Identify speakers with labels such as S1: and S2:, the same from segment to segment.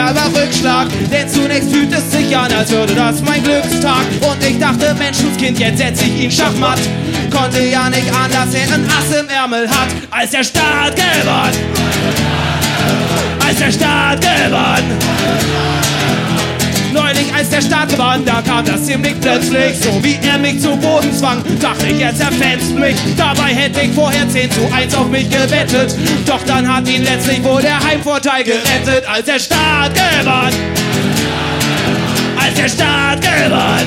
S1: totaler Rückschlag. Denn zunächst fühlt es sich an, als würde das mein Glückstag. Und ich dachte, Menschenskind, jetzt setz ich ihn schachmatt. Konnte ja nicht ahnen, dass er ein Ass im Ärmel hat. Als der Staat gewann. Als der Staat gewann. Neulich, als der Staat gewann, da kam das ziemlich plötzlich. So wie er mich zu Boden zwang, dachte ich, er zerfetzt mich. Dabei hätte ich vorher 10:1 auf mich gewettet. Doch dann hat ihn letztlich wohl der Heimvorteil gerettet. Als der Staat gewann. Als der Staat gewann.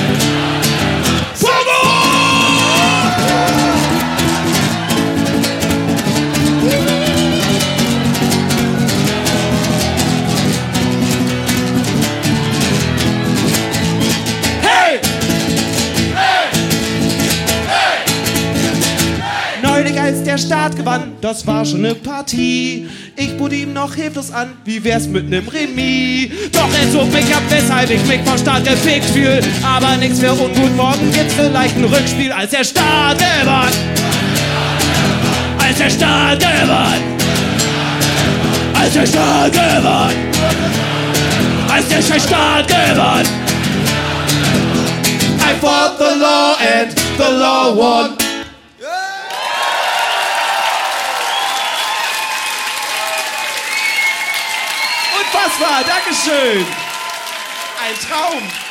S1: Als der Staat gewann, das war schon ne Partie. Ich bot ihm noch hilflos an, wie wär's mit nem Remis? Doch er zog mich ab, weshalb ich mich vom Staat gefickt fühl. Aber nix für ungut, morgen gibt's vielleicht ein Rückspiel. Als der Staat gewann. Als der Staat gewann. Als der Staat gewann. Als der Staat gewann. I fought the law and the law won. Unfassbar, Dankeschön. Ein Traum.